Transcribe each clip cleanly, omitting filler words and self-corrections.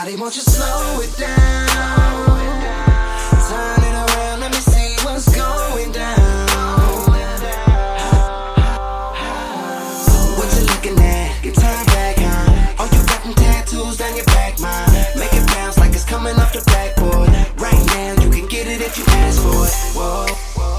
Shawty, won't you slow it down? Turn it around, let me see what's going down. What you looking at? Get turned back on. Oh, you got them tattoos down your back, mine. Make it bounce like it's coming off the backboard. Right now, you can get it if you ask for it. Whoa.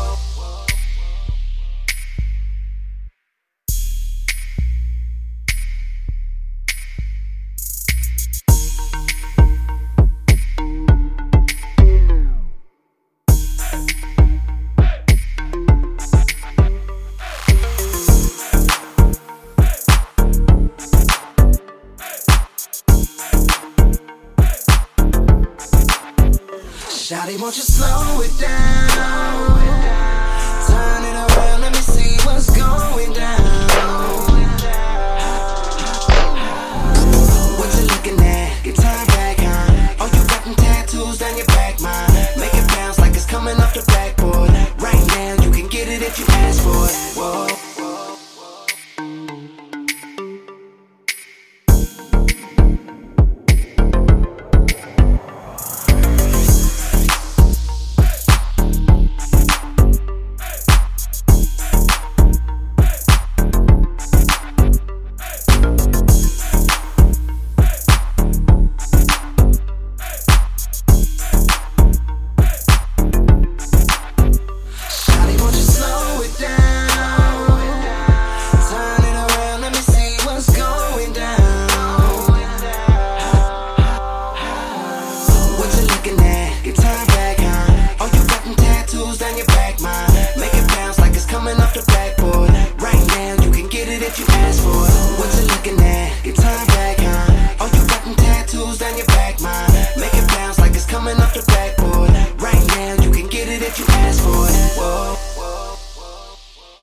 Shawty, won't you slow it down? Turn it around, let me see what's going down.